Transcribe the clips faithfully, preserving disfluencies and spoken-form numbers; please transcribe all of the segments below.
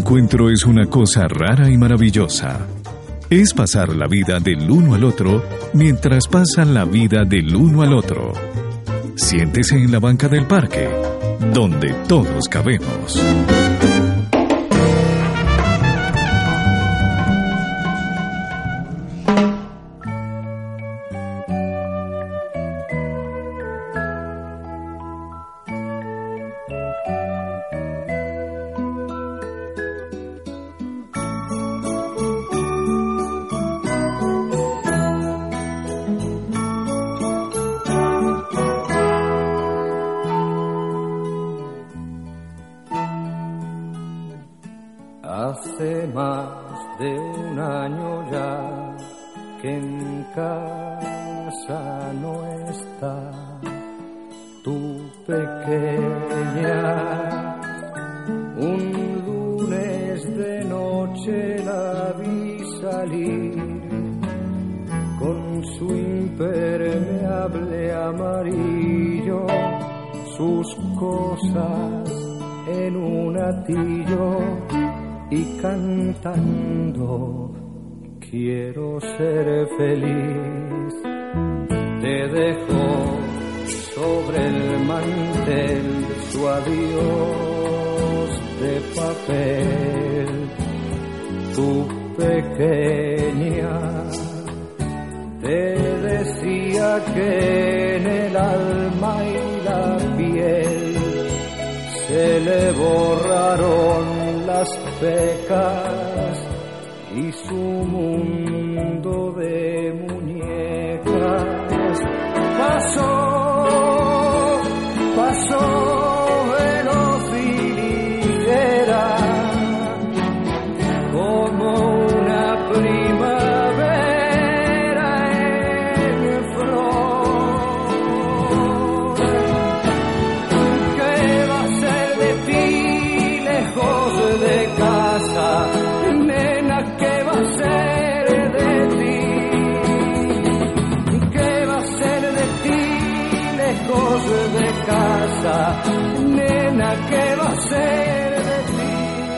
encuentro es una cosa rara y maravillosa. Es pasar la vida del uno al otro mientras pasan la vida del uno al otro. Siéntese en la banca del parque, donde todos cabemos. Hace más de un año ya que en casa no está tu pequeña. Un lunes de noche la vi salir con su impermeable amarillo, sus cosas en un atillo y cantando quiero ser feliz. Te dejo sobre el mantel su adiós de papel. Tu pequeña te decía que en el alma y la piel se le borraron las pecas y su mundo de muñecas pasó, pasó veloz y ligera como una primavera en flor. ¿Qué va a ser de ti lejos de casa, nena? ¿Qué va a ser de ti? ¿Qué va a ser de ti lejos de casa, nena? ¿Qué va a ser de ti?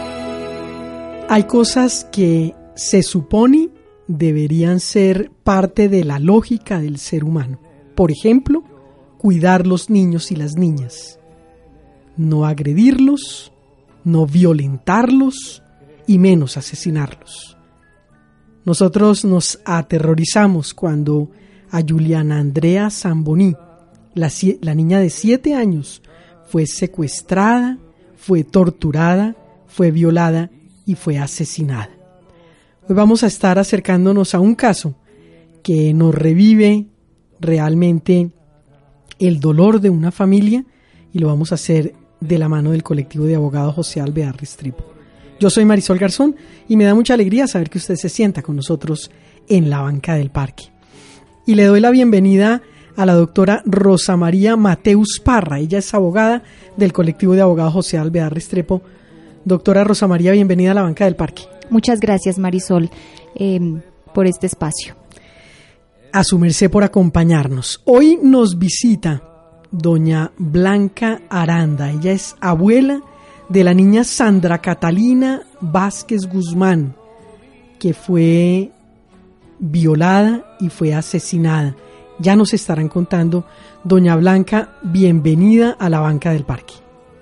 Hay cosas que se supone deberían ser parte de la lógica del ser humano. Por ejemplo, cuidar los niños y las niñas, no agredirlos, no violentarlos y menos asesinarlos. Nosotros nos aterrorizamos cuando a Juliana Andrea Zamboni, la, la niña de siete años, fue secuestrada, fue torturada, fue violada y fue asesinada. Hoy vamos a estar acercándonos a un caso que nos revive realmente el dolor de una familia y lo vamos a hacer de la mano del colectivo de abogados José Alvear Restrepo. Yo soy Marisol Garzón y me da mucha alegría saber que usted se sienta con nosotros en la banca del parque. Y le doy la bienvenida a la doctora Rosa María Mateus Parra. Ella es abogada del colectivo de abogados José Alvear Restrepo. Doctora Rosa María, bienvenida a la banca del parque. Muchas gracias, Marisol, eh, por este espacio. A su merced por acompañarnos. Hoy nos visita doña Blanca Aranda. Ella es abuela de la niña Sandra Catalina Vázquez Guzmán, que fue violada y fue asesinada. Ya nos estarán contando. Doña Blanca, bienvenida a la banca del parque.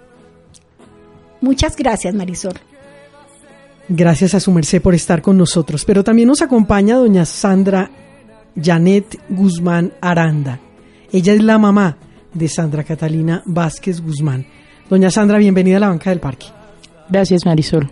Muchas gracias, Marisol. Gracias a su merced por estar con nosotros. Pero también nos acompaña doña Sandra Janet Guzmán Aranda. Ella es la mamá de Sandra Catalina Vázquez Guzmán. Doña Sandra, bienvenida a la banca del parque. Gracias, Marisol.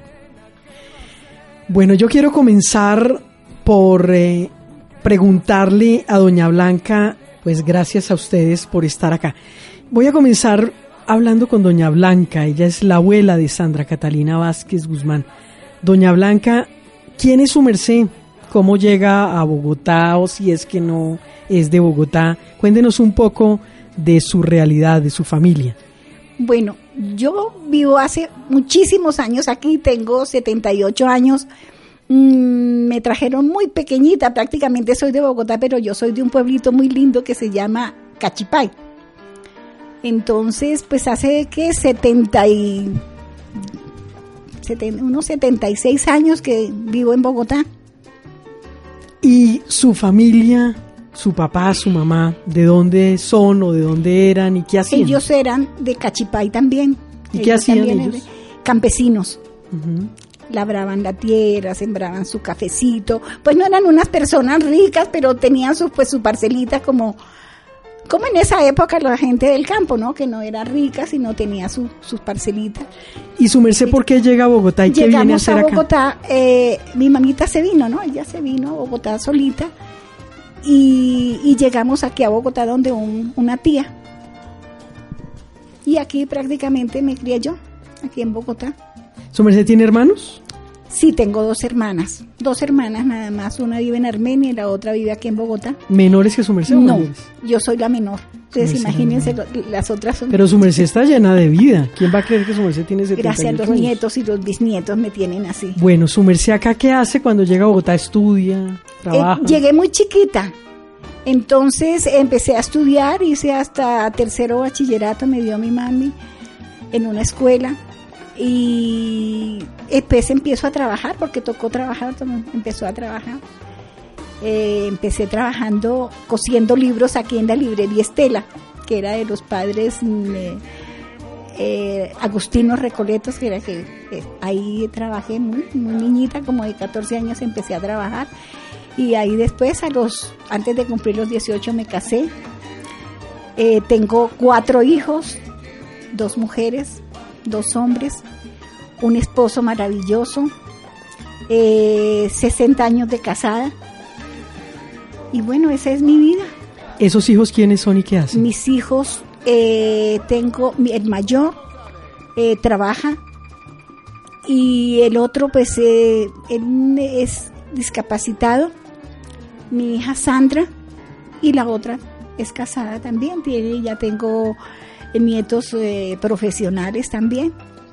Bueno, yo quiero comenzar por eh, preguntarle a doña Blanca, pues gracias a ustedes por estar acá. Voy a comenzar hablando con doña Blanca. Ella es la abuela de Sandra Catalina Vázquez Guzmán. Doña Blanca, ¿quién es su merced? ¿Cómo llega a Bogotá o si es que no es de Bogotá? Cuéntenos un poco de su realidad, de su familia. Bueno, yo vivo hace muchísimos años aquí, tengo setenta y ocho años. Mm, me trajeron muy pequeñita, prácticamente soy de Bogotá, pero yo soy de un pueblito muy lindo que se llama Cachipay. Entonces, pues hace que setenta y seten, unos setenta y seis años que vivo en Bogotá. ¿Y su familia, su papá, su mamá, de dónde son o de dónde eran y qué hacían? Ellos eran de Cachipay también. ¿Y qué hacían ellos? Eran campesinos. Uh-huh. Labraban la tierra, sembraban su cafecito. Pues no eran unas personas ricas, pero tenían su, pues, su parcelita como... Como en esa época la gente del campo, ¿no? Que no era rica, sino tenía su, sus parcelitas. ¿Y su merced por qué llega a Bogotá y qué viene a hacer acá? Llegamos a Bogotá, eh, mi mamita se vino, ¿no? Ella se vino a Bogotá solita y, y llegamos aquí a Bogotá donde un, una tía. Y aquí prácticamente me crié yo, aquí en Bogotá. ¿Su merced tiene hermanos? Sí, tengo dos hermanas, dos hermanas nada más, una vive en Armenia y la otra vive aquí en Bogotá. ¿Menores que su merced? No, mayores? yo soy la menor, entonces imagínense, lo, las otras son... Pero su merced está llena de vida, ¿quién va a creer que su merced tiene setenta y ocho Gracias, los años? nietos y los bisnietos me tienen así. Bueno, su merced acá, ¿qué hace cuando llega a Bogotá? ¿Estudia? ¿Trabaja? Eh, llegué muy chiquita, entonces empecé a estudiar, hice hasta tercero bachillerato, me dio mi mami en una escuela. Y después empiezo a trabajar porque tocó trabajar, empezó a trabajar. Eh, empecé trabajando, cosiendo libros aquí en la librería Estela, que era de los padres eh, eh, Agustinos Recoletos, que era que eh, ahí trabajé muy, muy niñita, como de catorce años empecé a trabajar. Y ahí después, a los antes de cumplir los dieciocho, me casé. Eh, tengo cuatro hijos, dos mujeres, dos hombres, un esposo maravilloso, eh, sesenta años de casada, y bueno, esa es mi vida. ¿Esos hijos quiénes son y qué hacen? Mis hijos, eh, tengo, el mayor eh, trabaja, y el otro pues eh, él es discapacitado, mi hija Sandra, y la otra es casada también, tiene, ya tengo nietos eh, profesionales también.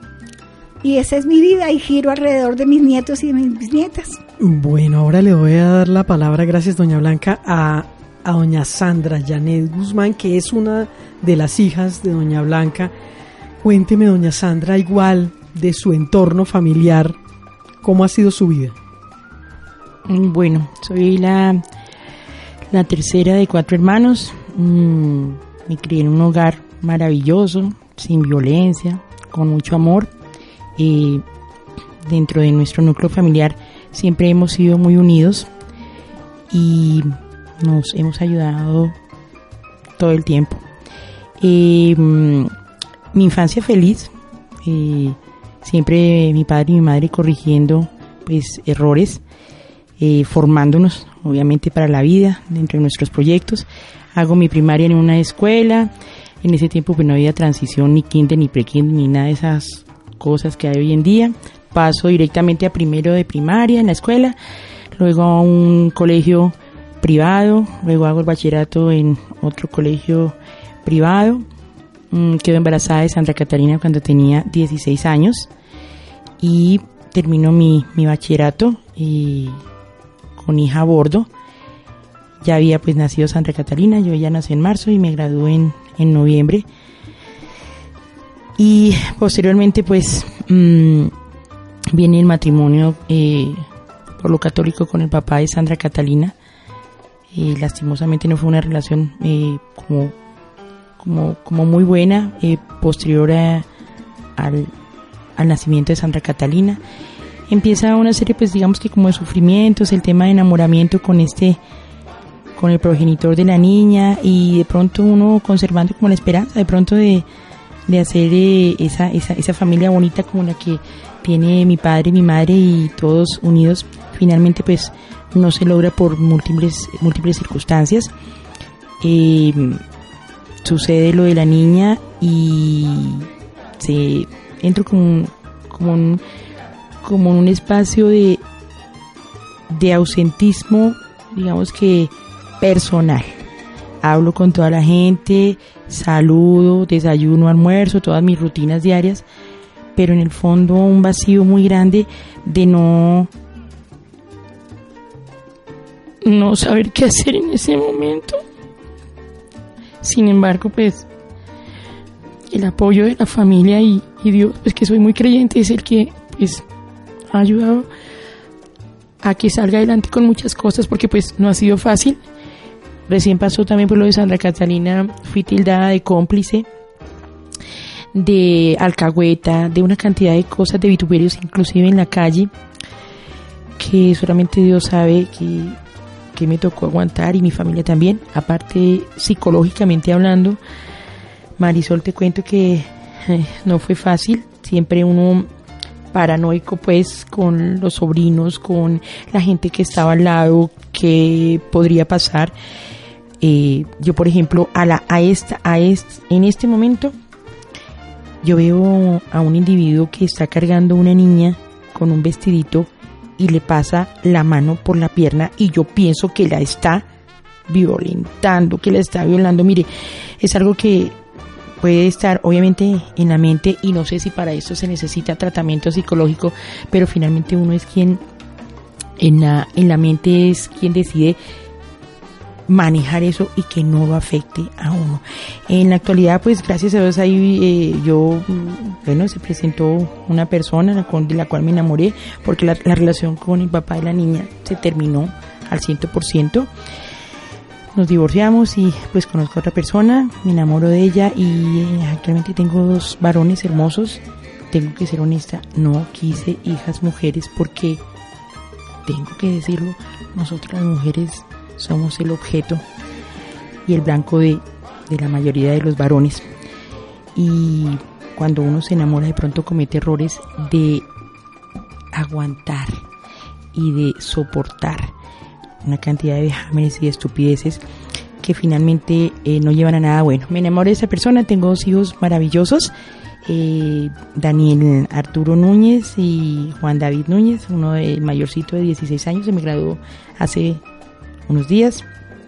Y esa es mi vida y giro alrededor de mis nietos y de mis bisnietas. Bueno, ahora le voy a dar la palabra, gracias doña Blanca, a, a doña Sandra Janet Guzmán, que es una de las hijas de doña Blanca. Cuénteme, doña Sandra, igual de su entorno familiar, ¿cómo ha sido su vida? Bueno, soy la, la tercera de cuatro hermanos. Mm, me crié en un hogar maravilloso, sin violencia, con mucho amor. Eh, dentro de nuestro núcleo familiar siempre hemos sido muy unidos y nos hemos ayudado todo el tiempo. Eh, mi infancia feliz, eh, siempre mi padre y mi madre corrigiendo pues errores, eh, formándonos obviamente para la vida dentro de nuestros proyectos. Hago mi primaria en una escuela. En ese tiempo pues no había transición, ni kinder, ni pre-kinder, ni nada de esas cosas que hay hoy en día. Paso directamente a primero de primaria en la escuela, luego a un colegio privado, luego hago el bachillerato en otro colegio privado. Mm, quedo embarazada de Santa Catarina cuando tenía dieciséis años y termino mi, mi bachillerato y con hija a bordo. Ya había pues nacido Santa Catarina, yo ya nací en marzo y me gradué en, en noviembre. Y posteriormente pues mmm, viene el matrimonio eh, por lo católico con el papá de Sandra Catalina. Eh, lastimosamente no fue una relación eh, como, como, como muy buena, eh, posterior a, al, al nacimiento de Sandra Catalina. Empieza una serie pues digamos que como de sufrimientos, el tema de enamoramiento con este con el progenitor de la niña, y de pronto uno conservando como la esperanza de pronto de de hacer eh, esa, esa, esa familia bonita como la que tiene mi padre, mi madre y todos unidos. Finalmente pues no se logra por múltiples, múltiples circunstancias. Eh, sucede lo de la niña y se entro como un, como un, como un espacio de, de ausentismo, digamos que personal. Hablo con toda la gente, saludo, desayuno, almuerzo, todas mis rutinas diarias, pero en el fondo un vacío muy grande de no, no saber qué hacer en ese momento. Sin embargo, pues, el apoyo de la familia y, y Dios, pues que soy muy creyente, es el que pues ha ayudado a que salga adelante con muchas cosas, porque pues no ha sido fácil. Recién pasó también por lo de Sandra Catalina, fui tildada de cómplice, de alcahueta, de una cantidad de cosas, de vituperios inclusive en la calle, que solamente Dios sabe que, que me tocó aguantar, y mi familia también. Aparte, psicológicamente hablando, Marisol, te cuento que eh, no fue fácil, siempre uno paranoico pues con los sobrinos, con la gente que estaba al lado, que podría pasar. Eh, yo por ejemplo a la a esta a este, en este momento yo veo a un individuo que está cargando una niña con un vestidito y le pasa la mano por la pierna, y yo pienso que la está violentando, que la está violando. Mire, es algo que puede estar obviamente en la mente, y no sé si para eso se necesita tratamiento psicológico, pero finalmente uno es quien en la, en la mente es quien decide manejar eso y que no lo afecte a uno. En la actualidad, pues gracias a Dios ahí eh, yo, bueno, se presentó una persona con, de la cual me enamoré, porque la, la relación con el papá de la niña se terminó al cien por ciento. Nos divorciamos y pues conozco a otra persona, me enamoro de ella, y eh, actualmente tengo dos varones hermosos. Tengo que ser honesta, no quise hijas mujeres porque, tengo que decirlo, nosotras las mujeres somos el objeto y el blanco de, de la mayoría de los varones. Y cuando uno se enamora, de pronto comete errores de aguantar y de soportar una cantidad de vejámenes y de estupideces que finalmente eh, no llevan a nada bueno. Me enamoré de esa persona, tengo dos hijos maravillosos, eh, Daniel Arturo Núñez y Juan David Núñez, uno de mayorcito de dieciséis años, se me graduó hace unos días,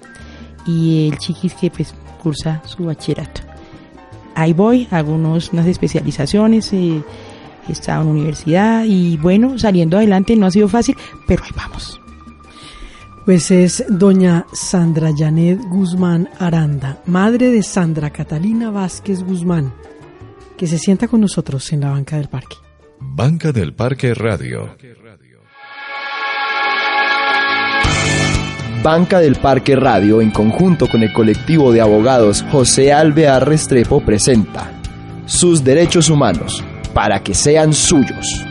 y el chiquis que pues cursa su bachillerato. Ahí voy, hago unos, unas especializaciones, eh, he estado en universidad, y bueno, saliendo adelante no ha sido fácil, pero ahí vamos. Pues es doña Sandra Janet Guzmán Aranda, madre de Sandra Catalina Vázquez Guzmán, que se sienta con nosotros en la banca del parque. Banca del Parque Radio. Banca del Parque Radio, en conjunto con el colectivo de abogados José Alvear Restrepo, presenta Sus Derechos Humanos, para que sean suyos.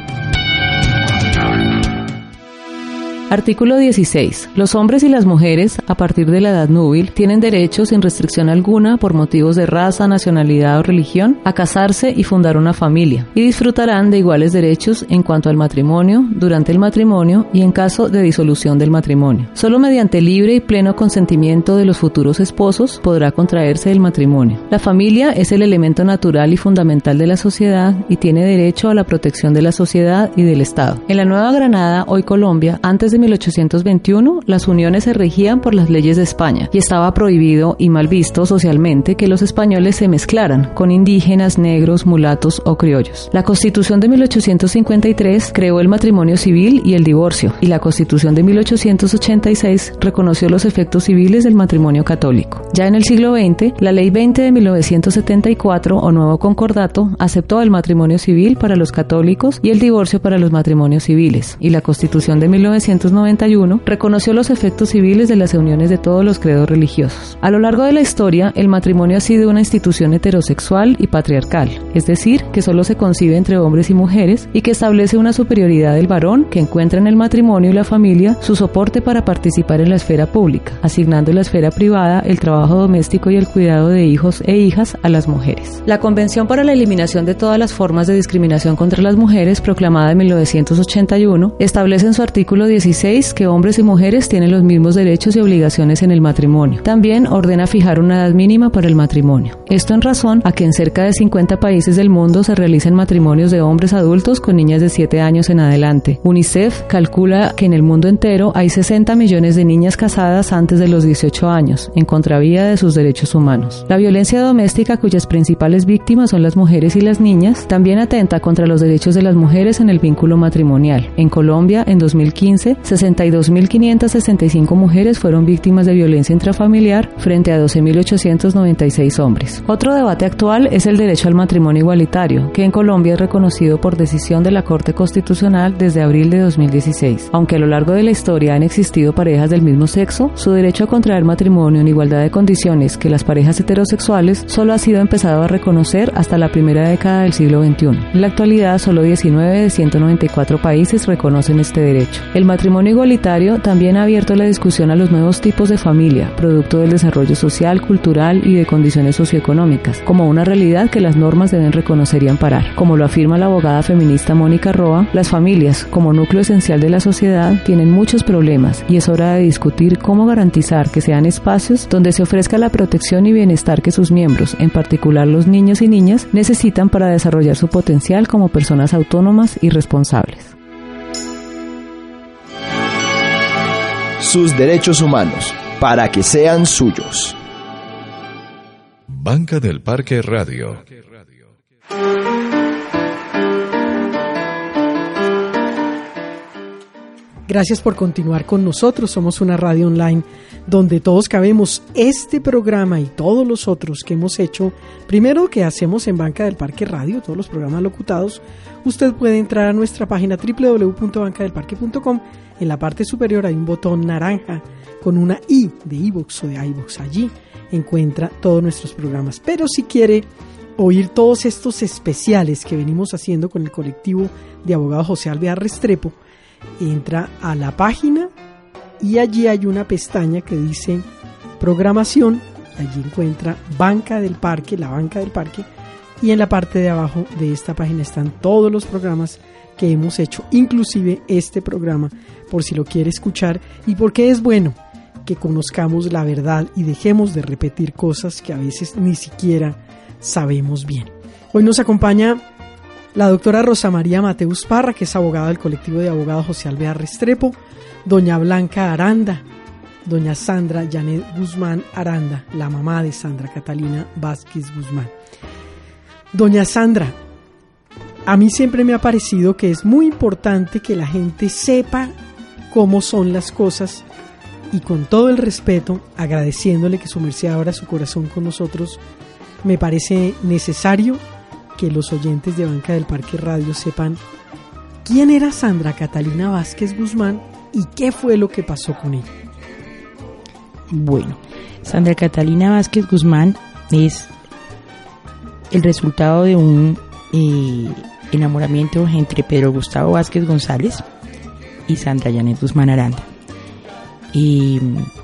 Artículo dieciséis. Los hombres y las mujeres, a partir de la edad núbil, tienen derecho sin restricción alguna, por motivos de raza, nacionalidad o religión, a casarse y fundar una familia, y disfrutarán de iguales derechos en cuanto al matrimonio, durante el matrimonio y en caso de disolución del matrimonio. Solo mediante libre y pleno consentimiento de los futuros esposos podrá contraerse el matrimonio. La familia es el elemento natural y fundamental de la sociedad y tiene derecho a la protección de la sociedad y del Estado. En la Nueva Granada, hoy Colombia, antes de mil ochocientos veintiuno, las uniones se regían por las leyes de España y estaba prohibido y mal visto socialmente que los españoles se mezclaran con indígenas, negros, mulatos o criollos. La Constitución de mil ochocientos cincuenta y tres creó el matrimonio civil y el divorcio, y la Constitución de mil ochocientos ochenta y seis reconoció los efectos civiles del matrimonio católico. Ya en el siglo veinte, la Ley veinte de mil novecientos setenta y cuatro, o Nuevo Concordato, aceptó el matrimonio civil para los católicos y el divorcio para los matrimonios civiles, y la Constitución de mil novecientos noventa y uno reconoció los efectos civiles de las uniones de todos los credos religiosos. A lo largo de la historia, el matrimonio ha sido una institución heterosexual y patriarcal, es decir, que solo se concibe entre hombres y mujeres y que establece una superioridad del varón que encuentra en el matrimonio y la familia su soporte para participar en la esfera pública, asignando en la esfera privada el trabajo doméstico y el cuidado de hijos e hijas a las mujeres. La Convención para la Eliminación de todas las formas de discriminación contra las mujeres, proclamada en mil novecientos ochenta y uno, establece en su artículo dieciséis que hombres y mujeres tienen los mismos derechos y obligaciones en el matrimonio. También ordena fijar una edad mínima para el matrimonio. Esto en razón a que en cerca de cincuenta países del mundo se realizan matrimonios de hombres adultos con niñas de siete años en adelante. UNICEF calcula que en el mundo entero hay sesenta millones de niñas casadas antes de los dieciocho años, en contravía de sus derechos humanos. La violencia doméstica, cuyas principales víctimas son las mujeres y las niñas, también atenta contra los derechos de las mujeres en el vínculo matrimonial. En Colombia, en dos mil quince, sesenta y dos mil quinientas sesenta y cinco mujeres fueron víctimas de violencia intrafamiliar frente a doce mil ochocientos noventa y seis hombres. Otro debate actual es el derecho al matrimonio igualitario, que en Colombia es reconocido por decisión de la Corte Constitucional desde abril de dos mil dieciséis. Aunque a lo largo de la historia han existido parejas del mismo sexo, su derecho a contraer matrimonio en igualdad de condiciones que las parejas heterosexuales solo ha sido empezado a reconocer hasta la primera década del siglo veintiuno. En la actualidad, solo diecinueve de ciento noventa y cuatro países reconocen este derecho. El matrimonio igualitario también ha abierto la discusión a los nuevos tipos de familia, producto del desarrollo social, cultural y de condiciones socioeconómicas, como una realidad que las normas deben reconocer y amparar. Como lo afirma la abogada feminista Mónica Roa, las familias, como núcleo esencial de la sociedad, tienen muchos problemas y es hora de discutir cómo garantizar que sean espacios donde se ofrezca la protección y bienestar que sus miembros, en particular los niños y niñas, necesitan para desarrollar su potencial como personas autónomas y responsables. Sus derechos humanos, para que sean suyos. Banca del Parque Radio. Gracias por continuar con nosotros. Somos una radio online donde todos cabemos. Este programa y todos los otros que hemos hecho, primero que hacemos en Banca del Parque Radio, todos los programas locutados, usted puede entrar a nuestra página doble u doble u doble u punto banca del parque punto com. En la parte superior hay un botón naranja con una I de iVoox o de iVoox. Allí encuentra todos nuestros programas. Pero si quiere oír todos estos especiales que venimos haciendo con el colectivo de abogados José Alvear Restrepo, entra a la página y allí hay una pestaña que dice programación. Allí encuentra Banca del Parque, la Banca del Parque, y en la parte de abajo de esta página están todos los programas que hemos hecho, inclusive este programa, por si lo quiere escuchar y porque es bueno que conozcamos la verdad y dejemos de repetir cosas que a veces ni siquiera sabemos bien. Hoy nos acompaña la doctora Rosa María Mateus Parra, que es abogada del colectivo de abogados José Alvear Restrepo, doña Blanca Aranda, doña Sandra Janet Guzmán Aranda, la mamá de Sandra Catalina Vázquez Guzmán. Doña Sandra, a mí siempre me ha parecido que es muy importante que la gente sepa cómo son las cosas y con todo el respeto, agradeciéndole que su merced abra su corazón con nosotros, me parece necesario que los oyentes de Banca del Parque Radio sepan quién era Sandra Catalina Vázquez Guzmán y qué fue lo que pasó con ella. Bueno, Sandra Catalina Vázquez Guzmán es el resultado de un eh, enamoramiento entre Pedro Gustavo Vázquez González y Sandra Janet Guzmán Aranda. Y,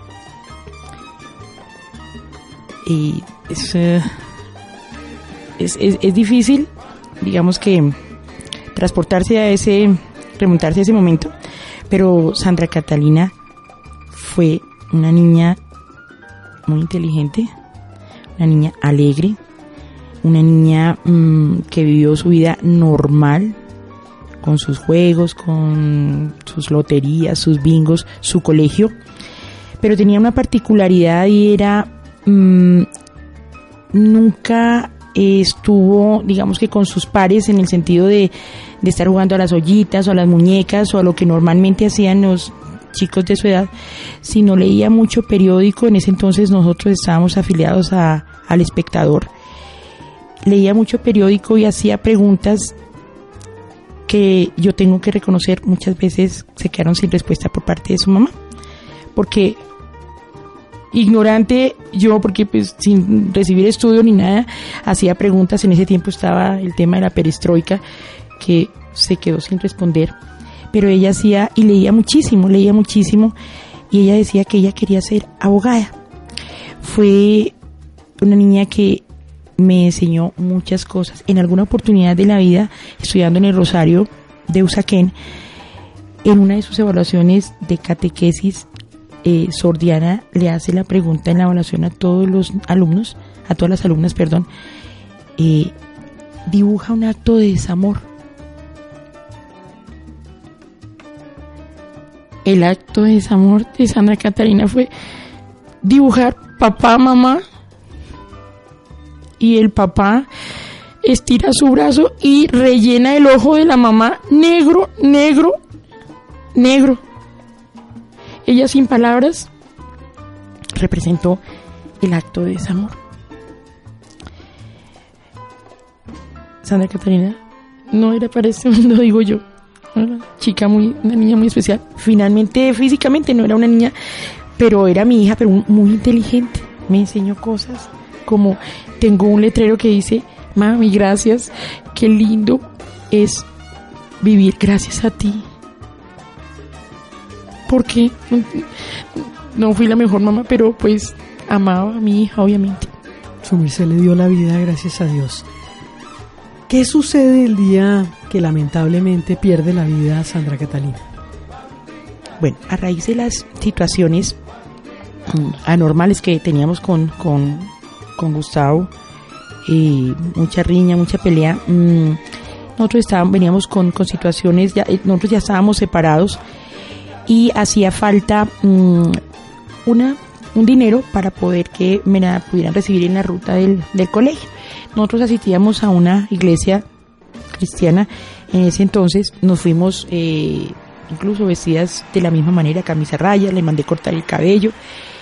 y es, uh, es, es, es difícil, digamos que transportarse a ese, remontarse a ese momento, pero Sandra Catalina fue una niña muy inteligente, una niña alegre, una niña mmm, que vivió su vida normal, con sus juegos, con sus loterías, sus bingos, su colegio, pero tenía una particularidad y era mmm, nunca estuvo, digamos que con sus pares en el sentido de, de estar jugando a las ollitas o a las muñecas o a lo que normalmente hacían los chicos de su edad, sino leía mucho periódico. En ese entonces nosotros estábamos afiliados a, al Espectador. Leía mucho periódico y hacía preguntas que yo tengo que reconocer muchas veces se quedaron sin respuesta por parte de su mamá, porque ignorante yo, porque pues sin recibir estudio ni nada, hacía preguntas. En ese tiempo estaba el tema de la perestroika que se quedó sin responder, pero ella hacía y leía muchísimo, leía muchísimo y ella decía que ella quería ser abogada. Fue una niña que me enseñó muchas cosas. En alguna oportunidad de la vida, estudiando en el Rosario de Usaquén, en una de sus evaluaciones de catequesis, eh, Sor Diana le hace la pregunta en la evaluación a todos los alumnos, a todas las alumnas, perdón, eh, dibuja un acto de desamor. El acto de desamor de Sandra Catalina fue dibujar papá, mamá, y el papá estira su brazo y rellena el ojo de la mamá negro, negro, negro. ella sin palabras representó el acto de desamor. Sandra Catalina no era para este mundo, digo yo. Una chica muy, una niña muy especial. Finalmente, físicamente no era una niña, pero era mi hija, pero muy inteligente. Me enseñó cosas como, tengo un letrero que dice, mami, gracias, qué lindo es vivir gracias a ti. Porque no fui la mejor mamá, pero pues amaba a mi hija, obviamente. Su merced le dio la vida, gracias a Dios. ¿Qué sucede el día que lamentablemente pierde la vida Sandra Catalina? Bueno, a raíz de las situaciones anormales que teníamos con, con, con Gustavo, eh, mucha riña, mucha pelea, mmm, nosotros estábamos, veníamos con, con situaciones, ya, nosotros ya estábamos separados y hacía falta mmm, una, un dinero para poder que me la pudieran recibir en la ruta del, del colegio. Nosotros asistíamos a una iglesia cristiana en ese entonces, nos fuimos eh, incluso vestidas de la misma manera, camisa raya, le mandé cortar el cabello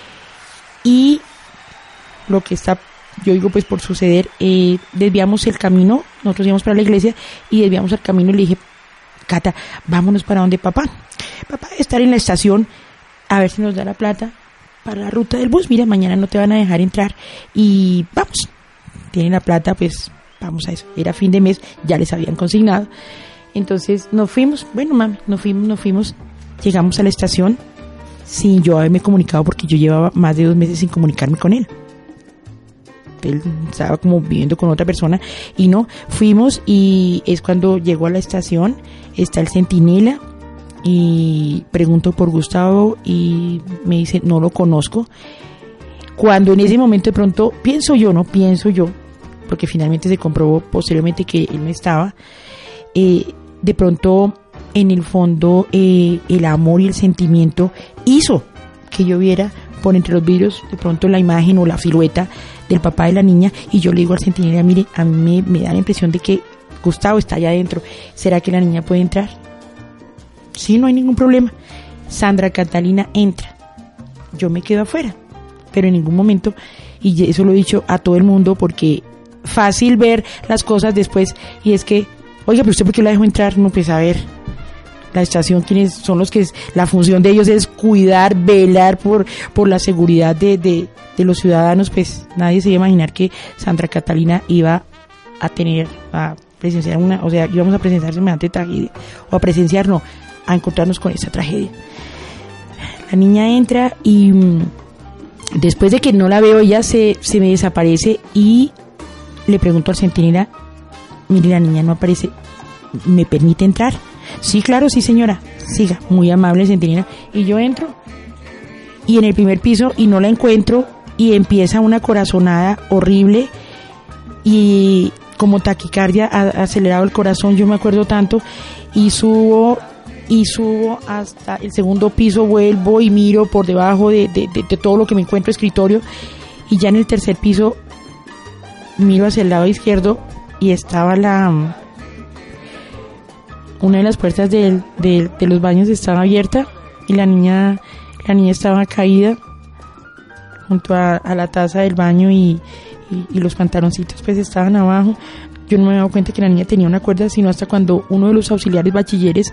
y lo que está, yo digo pues por suceder, eh, desviamos el camino, nosotros íbamos para la iglesia y desviamos el camino y le dije, Cata, vámonos para donde papá, papá debe estar en la estación a ver si nos da la plata para la ruta del bus, mira, mañana no te van a dejar entrar y vamos. Tienen la plata, pues vamos a eso. Era fin de mes, ya les habían consignado. Entonces nos fuimos, bueno mami, nos fuimos, nos fuimos, llegamos a la estación sin yo haberme comunicado porque yo llevaba más de dos meses sin comunicarme con él. Él estaba como viviendo con otra persona y no, fuimos y es cuando llegó a la estación, está el centinela y pregunto por Gustavo y me dice, no lo conozco. Cuando en ese momento de pronto, pienso yo, no pienso yo, porque finalmente se comprobó posteriormente que él no estaba, eh, de pronto en el fondo eh, el amor y el sentimiento hizo que yo viera por entre los vidrios de pronto la imagen o la silueta del papá de la niña y yo le digo al centinela, mire, a mí me, me da la impresión de que Gustavo está allá adentro, ¿será que la niña puede entrar? Sí, no hay ningún problema. Sandra Catalina entra, yo me quedo afuera. Pero en ningún momento, y eso lo he dicho a todo el mundo porque fácil ver las cosas después y es que, oiga, pero usted ¿por qué la dejó entrar? No, pues a ver, la estación, quienes son los que, es, la función de ellos es cuidar, velar por, por la seguridad de, de, de los ciudadanos, pues nadie se iba a imaginar que Sandra Catalina iba a tener, a presenciar una, o sea, íbamos a presenciar semejante tragedia, o a presenciar, no, a encontrarnos con esa tragedia. La niña entra y después de que no la veo, ella se, se me desaparece y le pregunto al centinela, mire, la niña no aparece, ¿me permite entrar? Sí, claro, sí señora, siga, muy amable el centinela. Y yo entro y en el primer piso y no la encuentro y empieza una corazonada horrible y como taquicardia, a, acelerado el corazón, yo me acuerdo tanto y subo... y subo hasta el segundo piso, vuelvo y miro por debajo de, de, de, de todo lo que me encuentro, escritorio, y ya en el tercer piso miro hacia el lado izquierdo y estaba la una de las puertas de, de, de los baños estaba abierta y la niña la niña estaba caída junto a, a la taza del baño y, y, y los pantaloncitos pues estaban abajo. Yo no me había dado cuenta que la niña tenía una cuerda, sino hasta cuando uno de los auxiliares bachilleres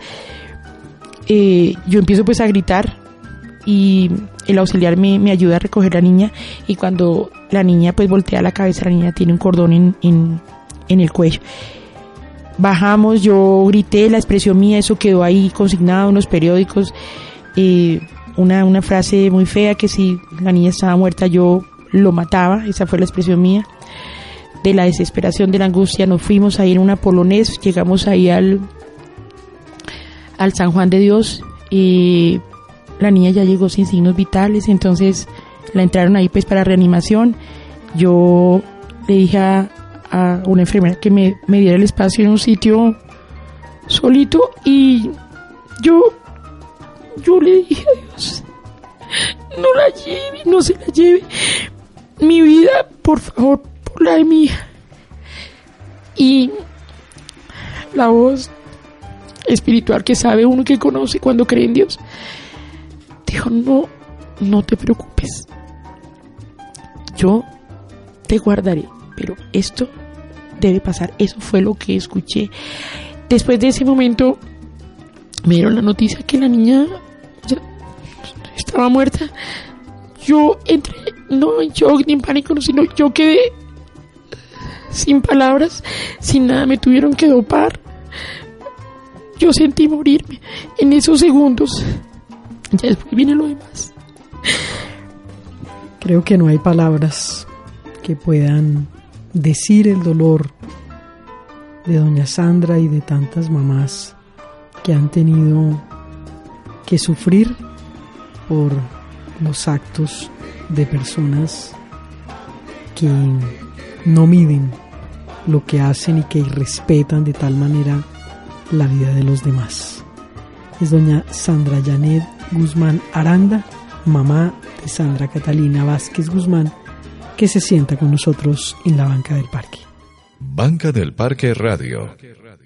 Eh, yo empiezo pues a gritar y el auxiliar me, me ayuda a recoger a la niña y cuando la niña pues voltea la cabeza, la niña tiene un cordón en, en, en el cuello. Bajamos, yo grité, la expresión mía, eso quedó ahí consignado en los periódicos, eh, una, una frase muy fea que si la niña estaba muerta yo lo mataba, esa fue la expresión mía. De la desesperación, de la angustia, nos fuimos ahí en una polonés, llegamos ahí al al San Juan de Dios y la niña ya llegó sin signos vitales, entonces la entraron ahí pues para reanimación. Yo le dije a, a una enfermera que me, me diera el espacio en un sitio solito y yo yo le dije a Dios, no la lleve, no se la lleve, mi vida por favor, por la de mi hija. Y la voz espiritual que sabe uno, que conoce cuando cree en Dios, dijo, no, no te preocupes, yo te guardaré, pero esto debe pasar. Eso fue lo que escuché. Después de ese momento me dieron la noticia que la niña ya estaba muerta. Yo entré, no en shock ni en pánico, sino yo quedé sin palabras, sin nada. Me tuvieron que dopar. Yo sentí morirme en esos segundos. Ya después viene lo demás. Creo que no hay palabras que puedan decir el dolor de doña Sandra y de tantas mamás que han tenido que sufrir por los actos de personas que no miden lo que hacen y que irrespetan de tal manera la vida de los demás. Es doña Sandra Janet Guzmán Aranda, mamá de Sandra Catalina Vázquez Guzmán, que se sienta con nosotros en la banca del parque. Banca del Parque Radio.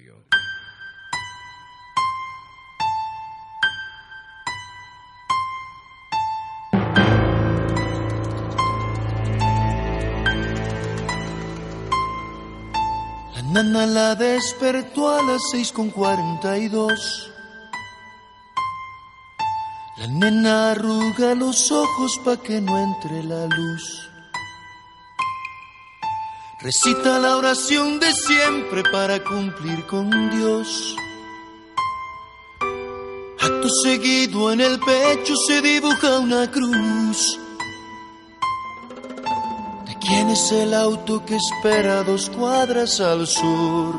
La nana la despertó a las seis con cuarenta y dos. La nena arruga los ojos pa' que no entre la luz. Recita la oración de siempre para cumplir con Dios. Acto seguido en el pecho se dibuja una cruz. ¿De quién es el auto que espera dos cuadras al sur?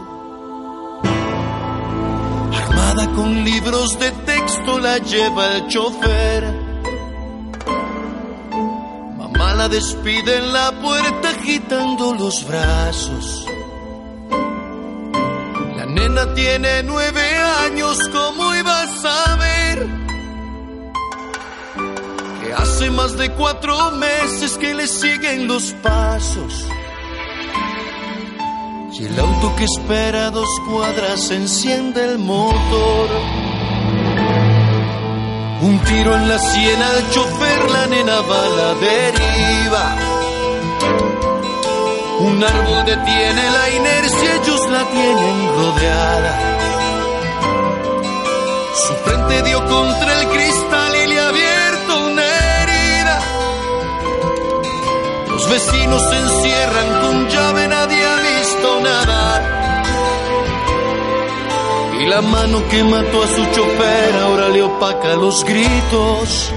Armada con libros de texto la lleva el chofer. Mamá la despide en la puerta agitando los brazos. La nena tiene nueve años, ¿cómo iba a saber? Que hace más de cuatro meses que le siguen los pasos. Y el auto que espera a dos cuadras enciende el motor. Un tiro en la sien al chofer, la nena va a la deriva. Un árbol detiene la inercia, ellos la tienen rodeada. Su frente dio contra el cristal y le ha abierto una herida. Los vecinos se encierran con llave, nadie ha visto nada. Y la mano que mató a su chofer ahora le opaca los gritos.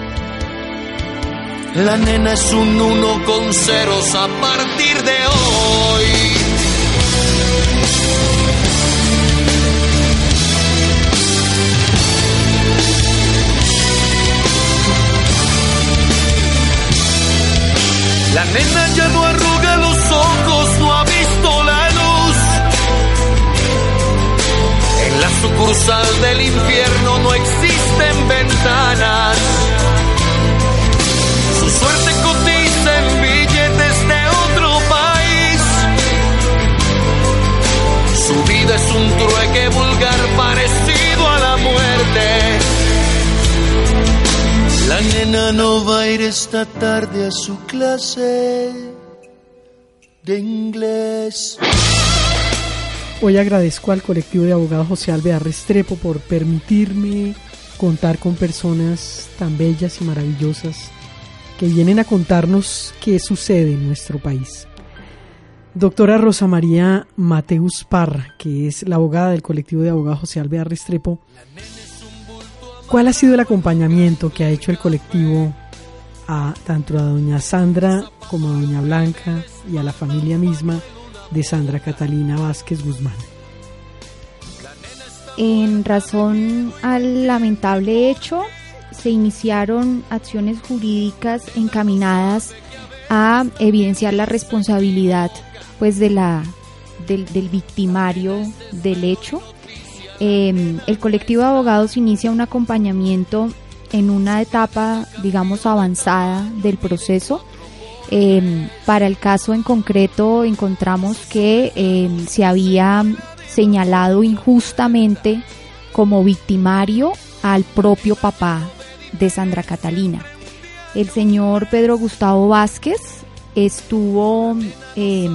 La nena es un uno con ceros a partir de hoy. La nena ya no arruga los ojos, no ha visto la luz. En la sucursal del infierno no existen ventanas. Su suerte cotiza en billetes de otro país. Su vida es un trueque vulgar parecido a la muerte. La nena no va a ir esta tarde a su clase de inglés. Hoy agradezco al colectivo de abogados José Alvear Restrepo por permitirme contar con personas tan bellas y maravillosas que vienen a contarnos qué sucede en nuestro país. Doctora Rosa María Mateus Parra, que es la abogada del colectivo de abogados José Alvear Restrepo, ¿cuál ha sido el acompañamiento que ha hecho el colectivo a tanto a doña Sandra como a doña Blanca y a la familia misma de Sandra Catalina Vázquez Guzmán? En razón al lamentable hecho, se iniciaron acciones jurídicas encaminadas a evidenciar la responsabilidad pues de la del, del victimario del hecho. Eh, el colectivo de abogados inicia un acompañamiento en una etapa, digamos, avanzada del proceso. Eh, para el caso en concreto encontramos que eh, se había señalado injustamente como victimario al propio papá de Sandra Catalina. El señor Pedro Gustavo Vázquez estuvo, eh,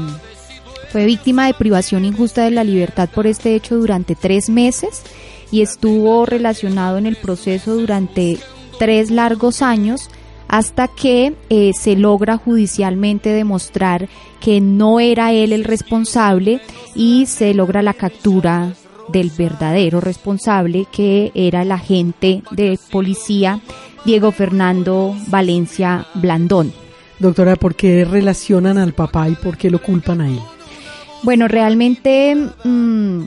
fue víctima de privación injusta de la libertad por este hecho durante tres meses y estuvo relacionado en el proceso durante tres largos años hasta que eh, se logra judicialmente demostrar que no era él el responsable y se logra la captura del verdadero responsable, que era el agente de policía Diego Fernando Valencia Blandón. Doctora, ¿por qué relacionan al papá y por qué lo culpan a él? Bueno, realmente mmm,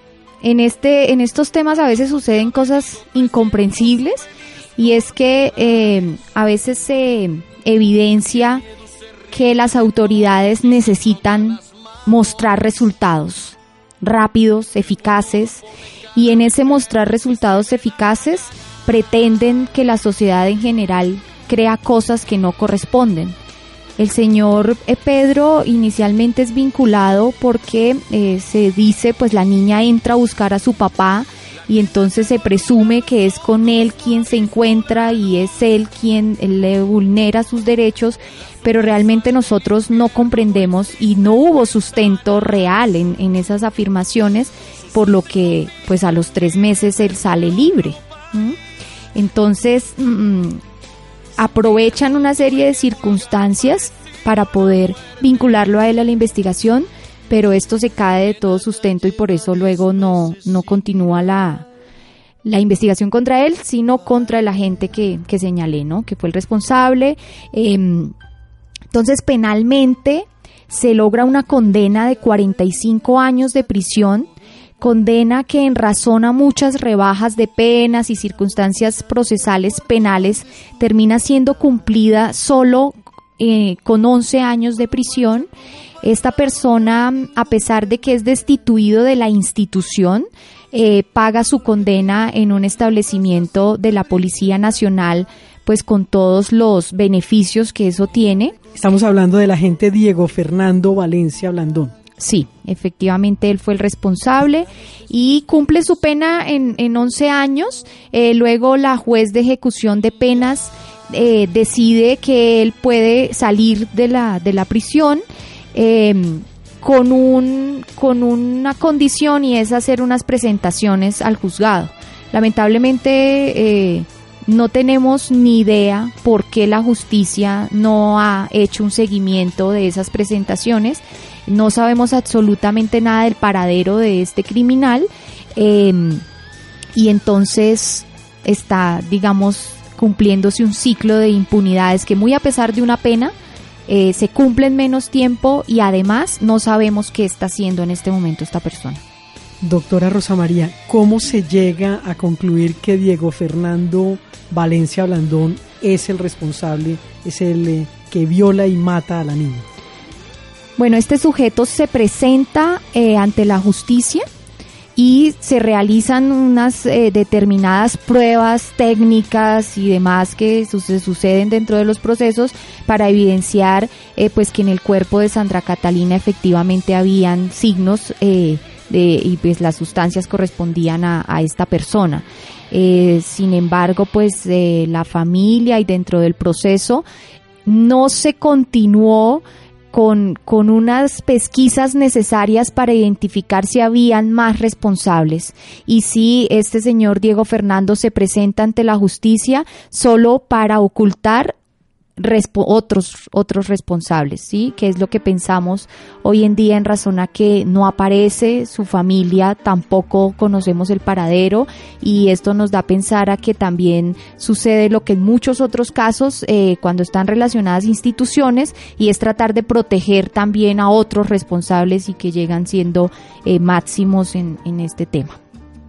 en este, en estos temas a veces suceden cosas incomprensibles, y es que eh, a veces se evidencia que las autoridades necesitan mostrar resultados rápidos, eficaces, y en ese mostrar resultados eficaces pretenden que la sociedad en general crea cosas que no corresponden. El señor eh, Pedro inicialmente es vinculado porque eh, se dice, pues la niña entra a buscar a su papá y entonces se presume que es con él quien se encuentra y es él quien le vulnera sus derechos, pero realmente nosotros no comprendemos y no hubo sustento real en, en esas afirmaciones, por lo que pues a los tres meses él sale libre. ¿Mm? Entonces mmm, aprovechan una serie de circunstancias para poder vincularlo a él a la investigación, pero esto se cae de todo sustento y por eso luego no, no continúa la, la investigación contra él, sino contra el agente que, que señalé, ¿no? Que fue el responsable. Eh, entonces, penalmente se logra una condena de cuarenta y cinco años de prisión, condena que en razón a muchas rebajas de penas y circunstancias procesales penales termina siendo cumplida solo eh, con once años de prisión. Esta persona, a pesar de que es destituido de la institución, eh, paga su condena en un establecimiento de la Policía Nacional, pues con todos los beneficios que eso tiene. Estamos hablando del agente Diego Fernando Valencia Blandón. Sí, efectivamente él fue el responsable y cumple su pena en, en once años. Eh, luego la juez de ejecución de penas eh, decide que él puede salir de la, de la prisión eh, con, un, con una condición, y es hacer unas presentaciones al juzgado. Lamentablemente eh, no tenemos ni idea por qué la justicia no ha hecho un seguimiento de esas presentaciones. No sabemos absolutamente nada del paradero de este criminal eh, y entonces está, digamos, cumpliéndose un ciclo de impunidades que, muy a pesar de una pena, eh, se cumple en menos tiempo y además no sabemos qué está haciendo en este momento esta persona. Doctora Rosa María, ¿cómo se llega a concluir que Diego Fernando Valencia Blandón es el responsable, es el eh, que viola y mata a la niña? Bueno, este sujeto se presenta eh, ante la justicia y se realizan unas eh, determinadas pruebas técnicas y demás que su- se suceden dentro de los procesos para evidenciar eh, pues que en el cuerpo de Sandra Catalina efectivamente habían signos eh, de, y pues las sustancias correspondían a, a esta persona. Eh, sin embargo, pues eh, la familia y dentro del proceso no se continuó Con, con unas pesquisas necesarias para identificar si habían más responsables. Y si este señor Diego Fernando se presenta ante la justicia solo para ocultar respo- otros, otros responsables, ¿sí? Que es lo que pensamos hoy en día en razón a que no aparece su familia, tampoco conocemos el paradero, y esto nos da a pensar a que también sucede lo que en muchos otros casos eh, cuando están relacionadas instituciones, y es tratar de proteger también a otros responsables y que llegan siendo eh, máximos en, en este tema.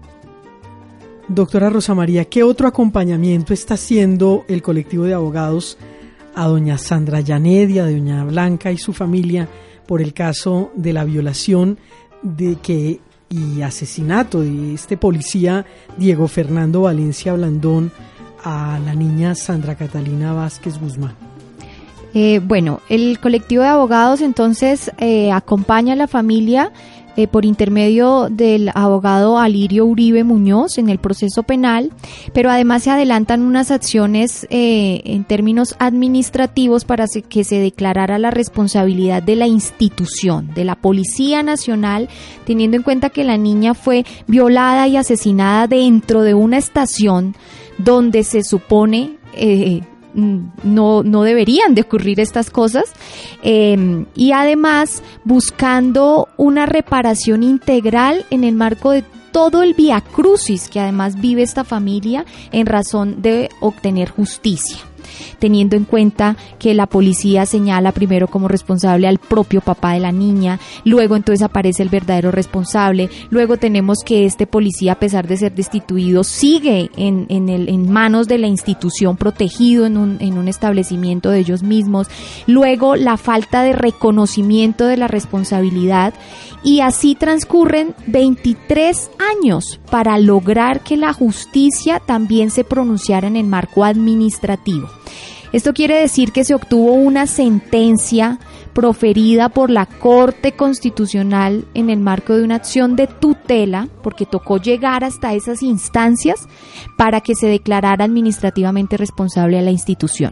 Doctora Rosa María, ¿qué otro acompañamiento está haciendo el colectivo de abogados a doña Sandra Yanedia, a doña Blanca y su familia por el caso de la violación de que y asesinato de este policía Diego Fernando Valencia Blandón a la niña Sandra Catalina Vázquez Guzmán? Eh, bueno, el colectivo de abogados entonces eh, acompaña a la familia eh, por intermedio del abogado Alirio Uribe Muñoz en el proceso penal, pero además se adelantan unas acciones eh, en términos administrativos para que se declarara la responsabilidad de la institución, de la Policía Nacional, teniendo en cuenta que la niña fue violada y asesinada dentro de una estación donde se supone eh, no, no deberían de ocurrir estas cosas, eh, y además buscando una reparación integral en el marco de todo el viacrucis que además vive esta familia en razón de obtener justicia, teniendo en cuenta que la policía señala primero como responsable al propio papá de la niña, luego entonces aparece el verdadero responsable, luego tenemos que este policía, a pesar de ser destituido, sigue en, en, el, en manos de la institución, protegido en un, en un establecimiento de ellos mismos, luego la falta de reconocimiento de la responsabilidad, y así transcurren veintitrés años para lograr que la justicia también se pronunciara en el marco administrativo. Esto quiere decir que se obtuvo una sentencia proferida por la Corte Constitucional en el marco de una acción de tutela, porque tocó llegar hasta esas instancias para que se declarara administrativamente responsable a la institución.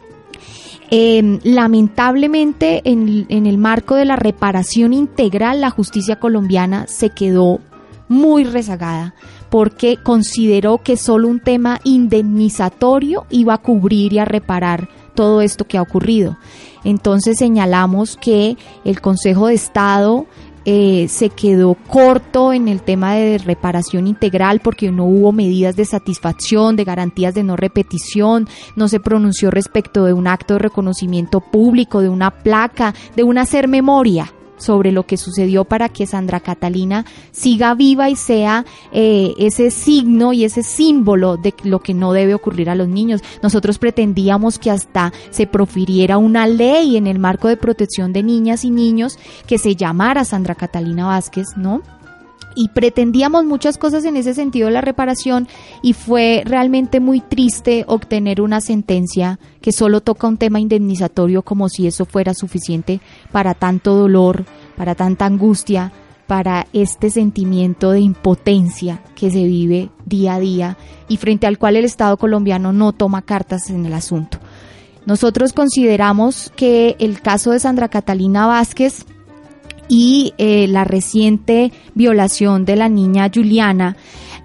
Eh, lamentablemente, en, en el marco de la reparación integral, la justicia colombiana se quedó muy rezagada, porque consideró que solo un tema indemnizatorio iba a cubrir y a reparar todo esto que ha ocurrido. Entonces señalamos que el Consejo de Estado eh, se quedó corto en el tema de reparación integral, porque no hubo medidas de satisfacción, de garantías de no repetición, no se pronunció respecto de un acto de reconocimiento público, de una placa, de un hacer memoria sobre lo que sucedió para que Sandra Catalina siga viva y sea eh, ese signo y ese símbolo de lo que no debe ocurrir a los niños. Nosotros pretendíamos que hasta se profiriera una ley en el marco de protección de niñas y niños que se llamara Sandra Catalina Vázquez, ¿no? Y pretendíamos muchas cosas en ese sentido de la reparación, y fue realmente muy triste obtener una sentencia que solo toca un tema indemnizatorio, como si eso fuera suficiente para tanto dolor, para tanta angustia, para este sentimiento de impotencia que se vive día a día y frente al cual el Estado colombiano no toma cartas en el asunto. Nosotros consideramos que el caso de Sandra Catalina Vázquez y eh, la reciente violación de la niña Juliana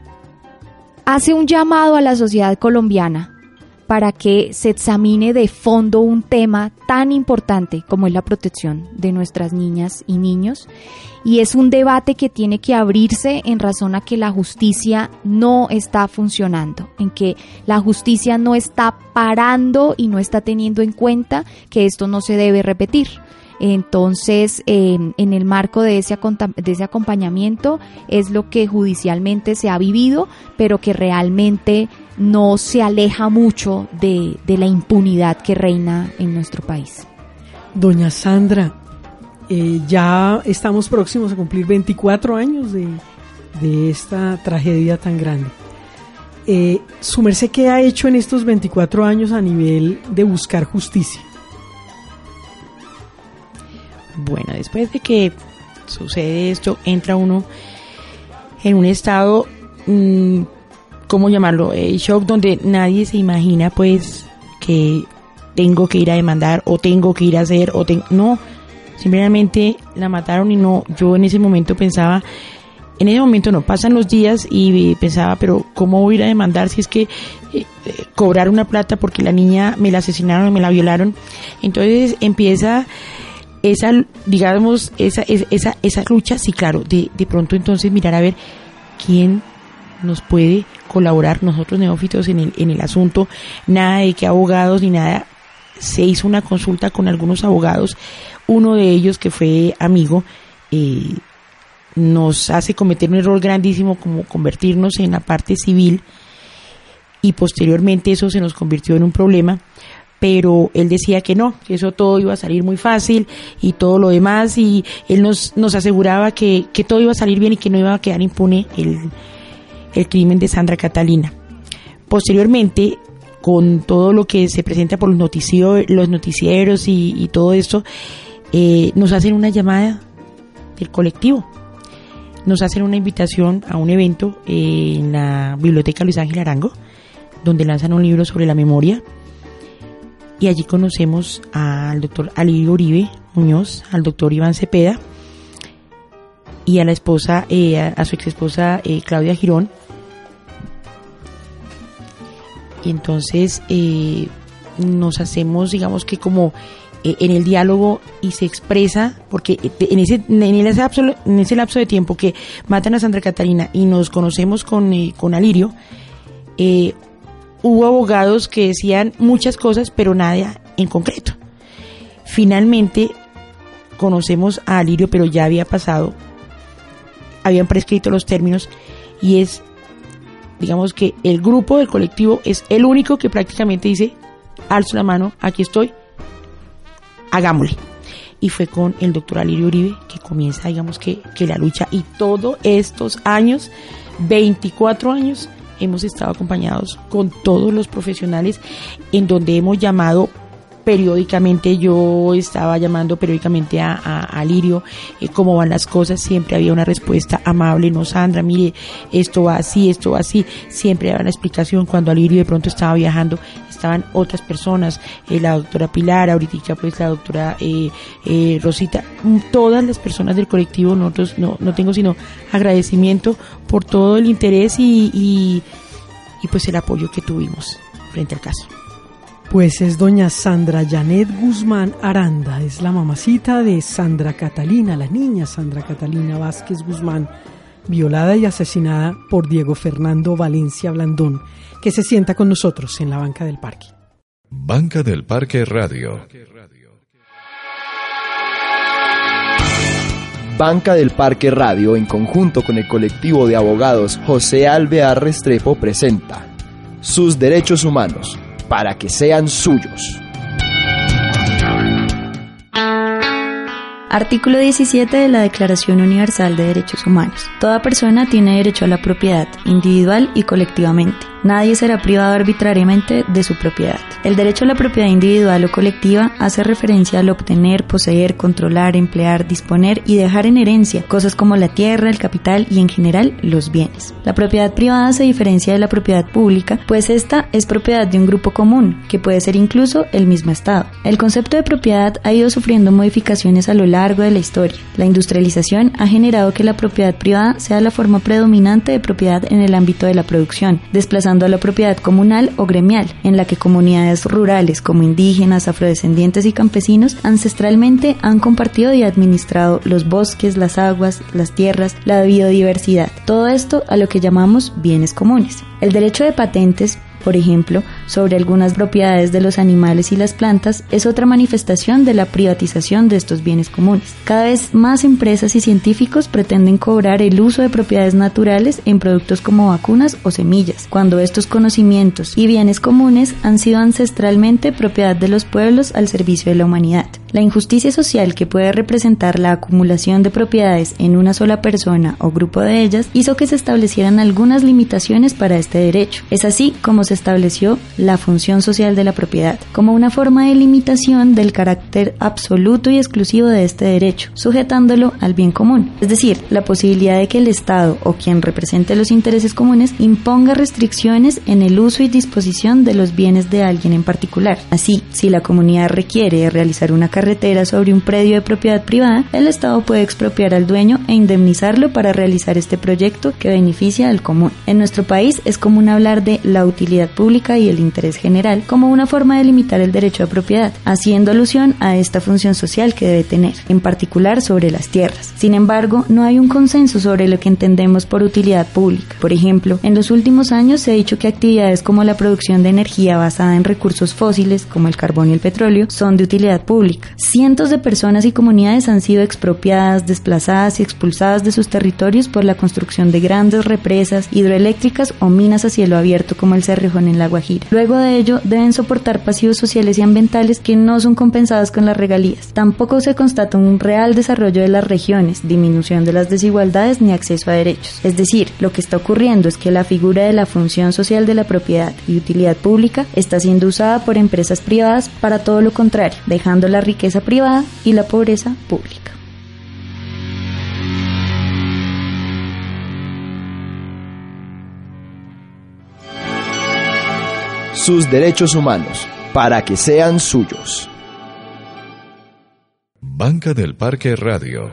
hace un llamado a la sociedad colombiana para que se examine de fondo un tema tan importante como es la protección de nuestras niñas y niños, y es un debate que tiene que abrirse en razón a que la justicia no está funcionando, en que la justicia no está parando y no está teniendo en cuenta que esto no se debe repetir. Entonces, eh, en el marco de ese, de ese acompañamiento es lo que judicialmente se ha vivido, pero que realmente no se aleja mucho de, de la impunidad que reina en nuestro país. Doña Sandra, eh, ya estamos próximos a cumplir veinticuatro años de, de esta tragedia tan grande. Eh, ¿Su merced qué ha hecho en estos veinticuatro años a nivel de buscar justicia? Bueno, después de que sucede esto, entra uno en un estado, mmm, ¿cómo llamarlo? Eh, shock, donde nadie se imagina pues que tengo que ir a demandar o tengo que ir a hacer o ten- no, simplemente la mataron y no, yo en ese momento pensaba, en ese momento no, pasan los días y pensaba, pero ¿cómo voy a ir a demandar si es que eh, eh, cobrar una plata porque la niña me la asesinaron y me la violaron? Entonces empieza esa, digamos, esa, esa, esa lucha, sí, claro, de, de pronto entonces mirar a ver quién nos puede colaborar, nosotros neófitos en el, en el asunto, nada de que abogados ni nada. Se hizo una consulta con algunos abogados, uno de ellos que fue amigo, eh, nos hace cometer un error grandísimo como convertirnos en la parte civil, y posteriormente eso se nos convirtió en un problema. Pero él decía que no, que eso todo iba a salir muy fácil y todo lo demás, y él nos, nos aseguraba que, que todo iba a salir bien y que no iba a quedar impune el, el crimen de Sandra Catalina. Posteriormente, con todo lo que se presenta por los noticieros, los noticieros y, y todo esto, eh, nos hacen una llamada del colectivo nos hacen una invitación a un evento en la Biblioteca Luis Ángel Arango, donde lanzan un libro sobre la memoria, y allí conocemos al doctor Alirio Uribe Muñoz, al doctor Iván Cepeda y a la esposa, eh, a, a su ex esposa eh, Claudia Girón. Y entonces eh, nos hacemos, digamos que como eh, en el diálogo, y se expresa, porque en ese, en ese, lapso, en ese lapso de tiempo que matan a Sandra Catalina y nos conocemos con, eh, con Alirio, eh, hubo abogados que decían muchas cosas, pero nada en concreto. Finalmente conocemos a Alirio, pero ya había pasado, habían prescrito los términos, y es, digamos que el grupo del colectivo es el único que prácticamente dice: alzo la mano, aquí estoy, hagámosle. Y fue con el doctor Alirio Uribe que comienza, digamos que, que la lucha, y todos estos años, veinticuatro años, hemos estado acompañados con todos los profesionales, en donde hemos llamado periódicamente. Yo estaba llamando periódicamente a, a, a Alirio, eh, cómo van las cosas. Siempre había una respuesta amable: no, Sandra, mire, esto va así, esto va así. Siempre había una explicación. Cuando Alirio de pronto estaba viajando, estaban otras personas, eh, la doctora Pilar, ahorita pues la doctora eh, eh, Rosita, todas las personas del colectivo. Nosotros no, no tengo sino agradecimiento por todo el interés y, y, y pues el apoyo que tuvimos frente al caso. Pues es doña Sandra Janet Guzmán Aranda, es la mamacita de Sandra Catalina, la niña Sandra Catalina Vázquez Guzmán, violada y asesinada por Diego Fernando Valencia Blandón, que se sienta con nosotros en la banca del parque. Banca del Parque Radio. Banca del Parque Radio, en conjunto con el colectivo de abogados José Alvear Restrepo, presenta Sus Derechos Humanos, para que sean suyos. Artículo diecisiete de la Declaración Universal de Derechos Humanos. Toda persona tiene derecho a la propiedad, individual y colectivamente. Nadie será privado arbitrariamente de su propiedad. El derecho a la propiedad individual o colectiva hace referencia al obtener, poseer, controlar, emplear, disponer y dejar en herencia cosas como la tierra, el capital y en general los bienes. La propiedad privada se diferencia de la propiedad pública, pues esta es propiedad de un grupo común, que puede ser incluso el mismo Estado. El concepto de propiedad ha ido sufriendo modificaciones a lo largo de la historia. La industrialización ha generado que la propiedad privada sea la forma predominante de propiedad en el ámbito de la producción, desplazando a la propiedad comunal o gremial, en la que comunidades rurales como indígenas, afrodescendientes y campesinos ancestralmente han compartido y administrado los bosques, las aguas, las tierras, la biodiversidad. Todo esto a lo que llamamos bienes comunes. El derecho de patentes, por ejemplo, sobre algunas propiedades de los animales y las plantas, es otra manifestación de la privatización de estos bienes comunes. Cada vez más empresas y científicos pretenden cobrar el uso de propiedades naturales en productos como vacunas o semillas, cuando estos conocimientos y bienes comunes han sido ancestralmente propiedad de los pueblos al servicio de la humanidad. La injusticia social que puede representar la acumulación de propiedades en una sola persona o grupo de ellas hizo que se establecieran algunas limitaciones para este derecho. Es así como se estableció la función social de la propiedad, como una forma de limitación del carácter absoluto y exclusivo de este derecho, sujetándolo al bien común. Es decir, la posibilidad de que el Estado o quien represente los intereses comunes imponga restricciones en el uso y disposición de los bienes de alguien en particular. Así, si la comunidad requiere de realizar una carretera sobre un predio de propiedad privada, el Estado puede expropiar al dueño e indemnizarlo para realizar este proyecto que beneficia al común. En nuestro país es común hablar de la utilidad pública y el interés general como una forma de limitar el derecho a propiedad, haciendo alusión a esta función social que debe tener, en particular sobre las tierras. Sin embargo, no hay un consenso sobre lo que entendemos por utilidad pública. Por ejemplo, en los últimos años se ha dicho que actividades como la producción de energía basada en recursos fósiles, como el carbón y el petróleo, son de utilidad pública. Cientos de personas y comunidades han sido expropiadas, desplazadas y expulsadas de sus territorios por la construcción de grandes represas hidroeléctricas o minas a cielo abierto como el Cerrejón en La Guajira. Luego de ello, deben soportar pasivos sociales y ambientales que no son compensados con las regalías. Tampoco se constata un real desarrollo de las regiones, disminución de las desigualdades ni acceso a derechos. Es decir, lo que está ocurriendo es que la figura de la función social de la propiedad y utilidad pública está siendo usada por empresas privadas para todo lo contrario, dejando la riqueza privada y la pobreza pública. sus derechos humanos, para que sean suyos. Banca del Parque Radio.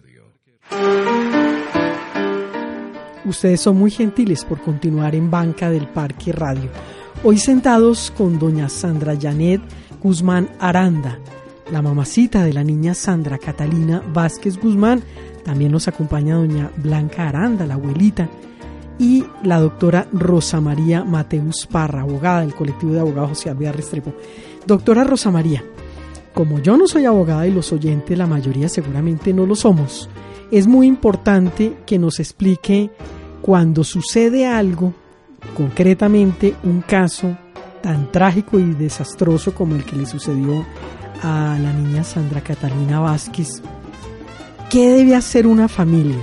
Ustedes son muy gentiles por continuar en Banca del Parque Radio. Hoy sentados con doña Sandra Janet Guzmán Aranda, la mamacita de la niña Sandra Catalina Vázquez Guzmán. También nos acompaña doña Blanca Aranda, la abuelita, y la doctora Rosa María Mateus Parra, abogada del colectivo de abogados José Alvear Restrepo. Doctora Rosa María, como yo no soy abogada y los oyentes, la mayoría seguramente no lo somos, es muy importante que nos explique cuando sucede algo, concretamente un caso tan trágico y desastroso como el que le sucedió a la niña Sandra Catalina Vázquez, ¿qué debe hacer una familia?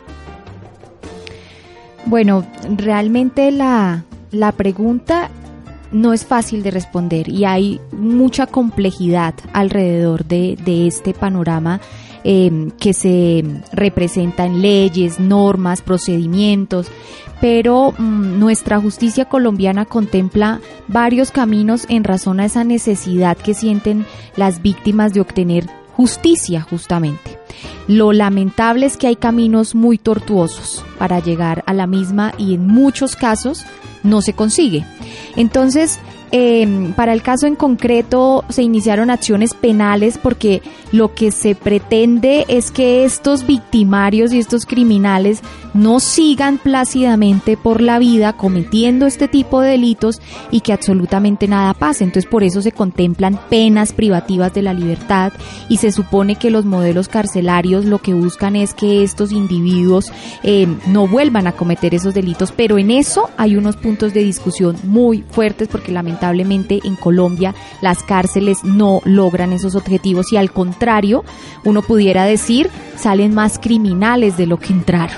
Bueno, realmente la, la pregunta no es fácil de responder y hay mucha complejidad alrededor de, de este panorama eh, que se representa en leyes, normas, procedimientos, pero mmm, nuestra justicia colombiana contempla varios caminos en razón a esa necesidad que sienten las víctimas de obtener justicia, justamente. Lo lamentable es que hay caminos muy tortuosos para llegar a la misma y en muchos casos no se consigue. Entonces, eh, para el caso en concreto se iniciaron acciones penales porque lo que se pretende es que estos victimarios y estos criminales no sigan plácidamente por la vida cometiendo este tipo de delitos y que absolutamente nada pase. Entonces, por eso se contemplan penas privativas de la libertad y se supone que los modelos carcelarios lo que buscan es que estos individuos eh, no vuelvan a cometer esos delitos, pero en eso hay unos puntos de discusión muy fuertes porque lamentablemente en Colombia las cárceles no logran esos objetivos y al contrario, uno pudiera decir, salen más criminales de lo que entraron.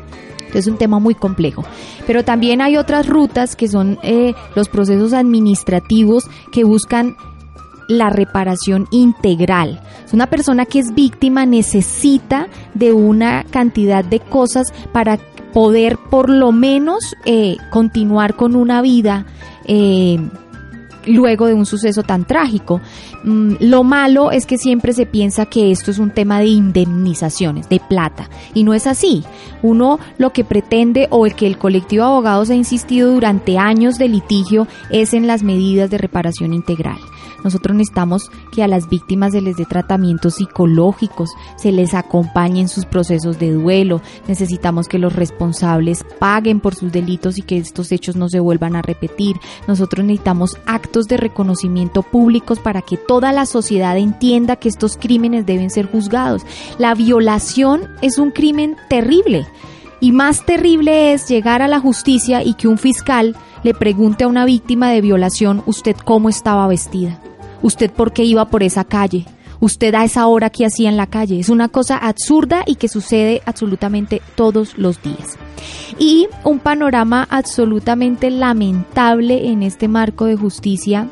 Es un tema muy complejo, pero también hay otras rutas que son eh, los procesos administrativos que buscan la reparación integral. Una persona que es víctima necesita de una cantidad de cosas para poder por lo menos eh, continuar con una vida eh, luego de un suceso tan trágico. Mm, lo malo es que siempre se piensa que esto es un tema de indemnizaciones, de plata, y no es así. Uno lo que pretende, o el que el colectivo de abogados ha insistido durante años de litigio, es en las medidas de reparación integral. Nosotros necesitamos que a las víctimas se les dé tratamientos psicológicos, se les acompañe en sus procesos de duelo, necesitamos que los responsables paguen por sus delitos y que estos hechos no se vuelvan a repetir. Nosotros necesitamos actos de reconocimiento públicos para que toda la sociedad entienda que estos crímenes deben ser juzgados. La violación es un crimen terrible y más terrible es llegar a la justicia y que un fiscal le pregunte a una víctima de violación: ¿usted cómo estaba vestida? ¿Usted por qué iba por esa calle? ¿Usted a esa hora qué hacía en la calle? Es una cosa absurda y que sucede absolutamente todos los días. Y un panorama absolutamente lamentable en este marco de justicia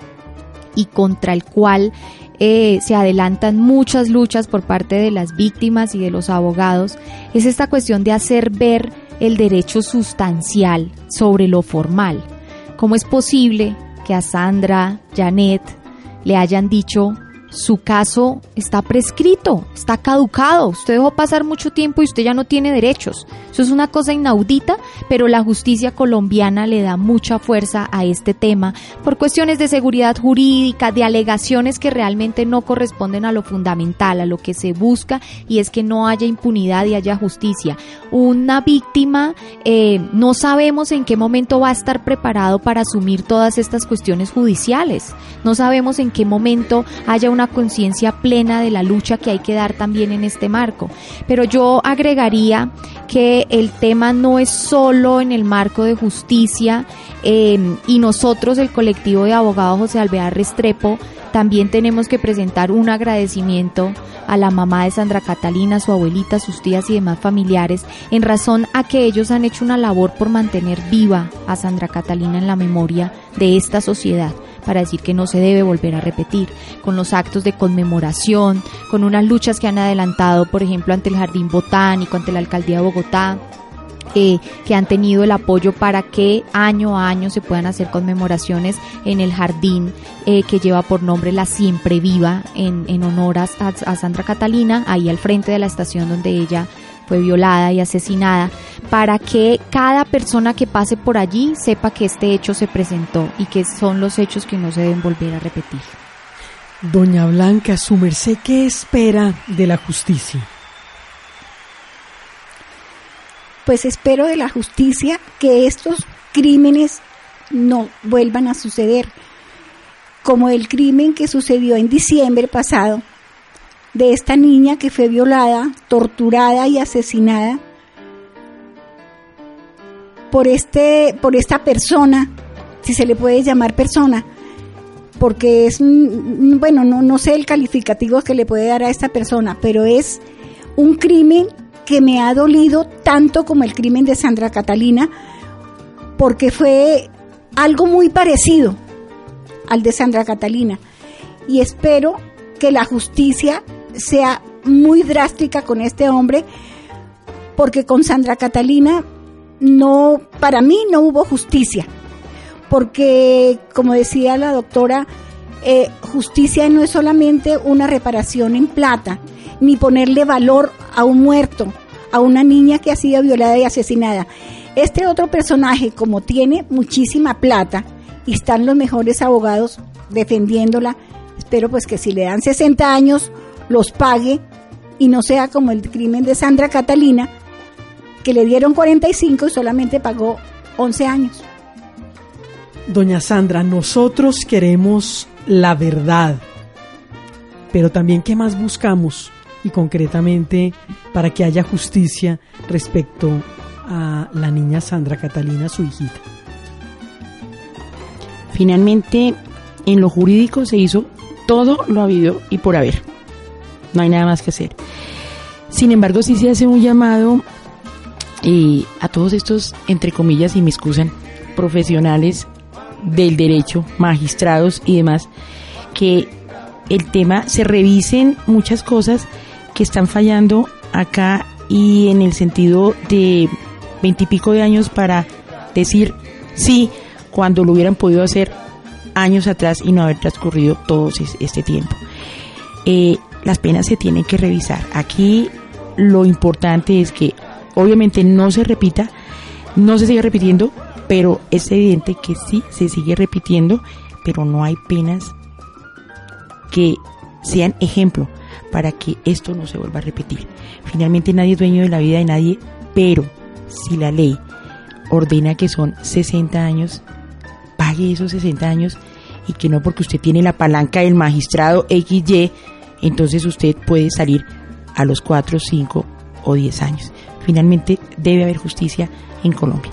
y contra el cual eh, se adelantan muchas luchas por parte de las víctimas y de los abogados, es esta cuestión de hacer ver el derecho sustancial sobre lo formal. ¿Cómo es posible que a Sandra Janet le hayan dicho: su caso está prescrito, está caducado, usted dejó pasar mucho tiempo y usted ya no tiene derechos? Eso es una cosa inaudita, pero la justicia colombiana le da mucha fuerza a este tema por cuestiones de seguridad jurídica, de alegaciones que realmente no corresponden a lo fundamental, a lo que se busca, y es que no haya impunidad y haya justicia. Una víctima eh, no sabemos en qué momento va a estar preparado para asumir todas estas cuestiones judiciales, no sabemos en qué momento haya una conciencia plena de la lucha que hay que dar también en este marco. Pero yo agregaría que el tema no es solo en el marco de justicia eh, y nosotros, el colectivo de abogados José Alvear Restrepo, también tenemos que presentar un agradecimiento a la mamá de Sandra Catalina, su abuelita, sus tías y demás familiares, en razón a que ellos han hecho una labor por mantener viva a Sandra Catalina en la memoria de esta sociedad, para decir que no se debe volver a repetir, con los actos de conmemoración, con unas luchas que han adelantado, por ejemplo, ante el Jardín Botánico, ante la Alcaldía de Bogotá, eh, que han tenido el apoyo para que año a año se puedan hacer conmemoraciones en el jardín eh, que lleva por nombre La Siempre Viva, en, en honor a, a Sandra Catalina, ahí al frente de la estación donde ella fue violada y asesinada, para que cada persona que pase por allí sepa que este hecho se presentó y que son los hechos que no se deben volver a repetir. Doña Blanca, su merced, ¿qué espera de la justicia? Pues espero de la justicia que estos crímenes no vuelvan a suceder, como el crimen que sucedió en diciembre pasado, de esta niña que fue violada, torturada y asesinada por este, por esta persona, si se le puede llamar persona, porque es, bueno, no, no sé el calificativo que le puede dar a esta persona, pero es un crimen que me ha dolido tanto como el crimen de Sandra Catalina, porque fue algo muy parecido al de Sandra Catalina, y espero que la justicia sea muy drástica con este hombre, porque con Sandra Catalina no, para mí no hubo justicia, porque como decía la doctora, eh, justicia no es solamente una reparación en plata, ni ponerle valor a un muerto, a una niña que ha sido violada y asesinada. Este otro personaje, como tiene muchísima plata y están los mejores abogados defendiéndola, espero pues que si le dan sesenta años los pague y no sea como el crimen de Sandra Catalina, que le dieron cuarenta y cinco y solamente pagó once años. Doña Sandra, nosotros queremos la verdad, pero también ¿qué más buscamos? Y concretamente para que haya justicia respecto a la niña Sandra Catalina, su hijita. Finalmente, en lo jurídico se hizo todo lo habido y por haber. No hay nada más que hacer. Sin embargo, sí se hace un llamado eh, a todos estos, entre comillas, y me excusan, profesionales del derecho, magistrados y demás, que el tema se revisen muchas cosas que están fallando acá, y en el sentido de veintipico de años para decir sí cuando lo hubieran podido hacer años atrás y no haber transcurrido todo este tiempo. Eh, las penas se tienen que revisar. Aquí lo importante es que obviamente no se repita, no se siga repitiendo, pero es evidente que sí se sigue repitiendo, pero no hay penas que sean ejemplo para que esto no se vuelva a repetir. Finalmente nadie es dueño de la vida de nadie, pero si la ley ordena que son sesenta años, pague esos sesenta años, y que no porque usted tiene la palanca del magistrado equis ye, entonces usted puede salir a los cuatro, cinco o diez años. Finalmente debe haber justicia en Colombia.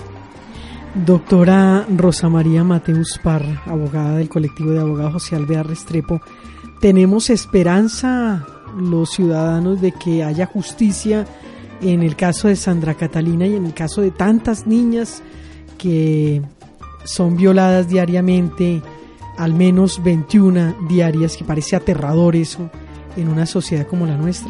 Doctora Rosa María Mateus Parra, abogada del colectivo de abogados José Alvear Restrepo, ¿tenemos esperanza los ciudadanos de que haya justicia en el caso de Sandra Catalina y en el caso de tantas niñas que son violadas diariamente, al menos veintiuna diarias, que parece aterrador eso en una sociedad como la nuestra?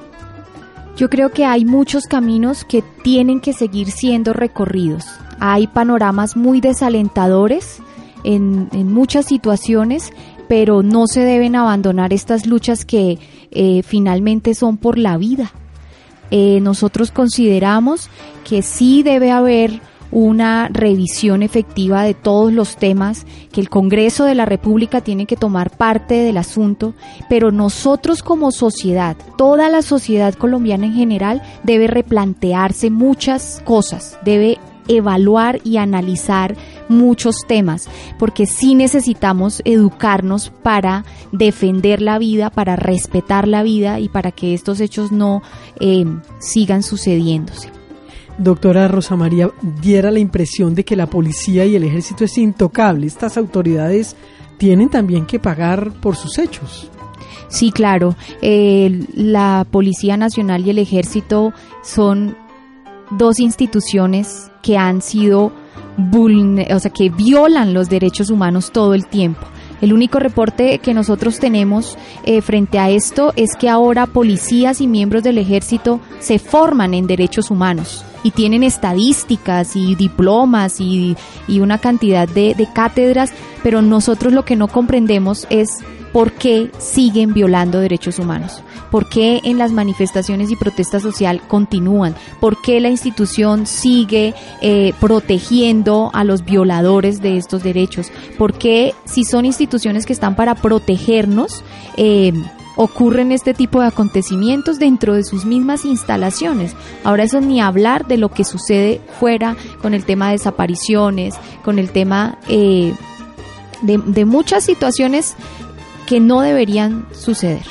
Yo creo que hay muchos caminos que tienen que seguir siendo recorridos. Hay panoramas muy desalentadores en, en muchas situaciones, pero no se deben abandonar estas luchas que eh, finalmente son por la vida. Eh, nosotros consideramos que sí debe haber una revisión efectiva de todos los temas, que el Congreso de la República tiene que tomar parte del asunto, pero nosotros como sociedad, toda la sociedad colombiana en general, debe replantearse muchas cosas, debe evaluar y analizar muchos temas, porque sí necesitamos educarnos para defender la vida, para respetar la vida y para que estos hechos no eh, sigan sucediéndose. Doctora Rosa María, diera la impresión de que la policía y el ejército es intocable. Estas autoridades tienen también que pagar por sus hechos. Sí, claro. Eh, la Policía Nacional y el Ejército son dos instituciones que han sido vulner- o sea, que violan los derechos humanos todo el tiempo. El único reporte que nosotros tenemos eh, frente a esto es que ahora policías y miembros del ejército se forman en derechos humanos y tienen estadísticas y diplomas y, y una cantidad de, de cátedras, pero nosotros lo que no comprendemos es por qué siguen violando derechos humanos, por qué en las manifestaciones y protesta social continúan, por qué la institución sigue eh, protegiendo a los violadores de estos derechos, por qué si son instituciones que están para protegernos, eh, ocurren este tipo de acontecimientos dentro de sus mismas instalaciones. Ahora eso ni hablar de lo que sucede fuera con el tema de desapariciones, con el tema eh, de, de muchas situaciones que no deberían suceder.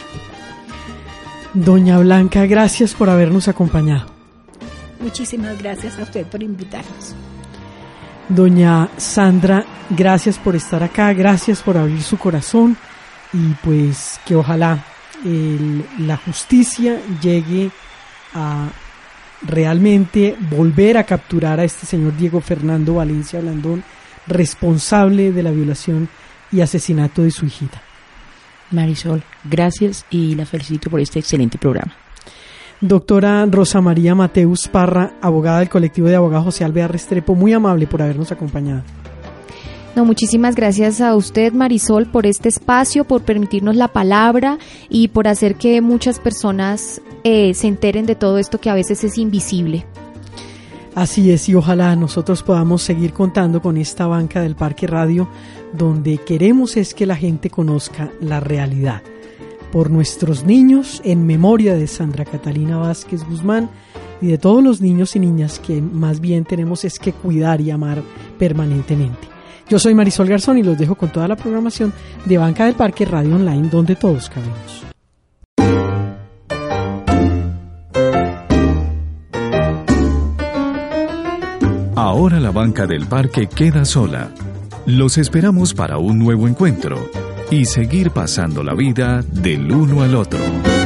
Doña Blanca, gracias por habernos acompañado. Muchísimas gracias a usted por invitarnos. Doña Sandra, gracias por estar acá, gracias por abrir su corazón y pues que ojalá el, la justicia llegue a realmente volver a capturar a este señor Diego Fernando Valencia Blandón, responsable de la violación y asesinato de su hijita. Marisol, gracias y la felicito por este excelente programa. Doctora Rosa María Mateus Parra, abogada del colectivo de abogados José Alvear Restrepo, muy amable por habernos acompañado. No, muchísimas gracias a usted, Marisol, por este espacio, por permitirnos la palabra y por hacer que muchas personas eh, se enteren de todo esto que a veces es invisible. Así es, y ojalá nosotros podamos seguir contando con esta banca del Parque Radio, donde queremos es que la gente conozca la realidad. Por nuestros niños, en memoria de Sandra Catalina Vázquez Guzmán y de todos los niños y niñas que más bien tenemos es que cuidar y amar permanentemente. Yo soy Marisol Garzón y los dejo con toda la programación de Banca del Parque Radio Online, donde todos cabemos. Ahora la banca del parque queda sola. Los esperamos para un nuevo encuentro y seguir pasando la vida del uno al otro.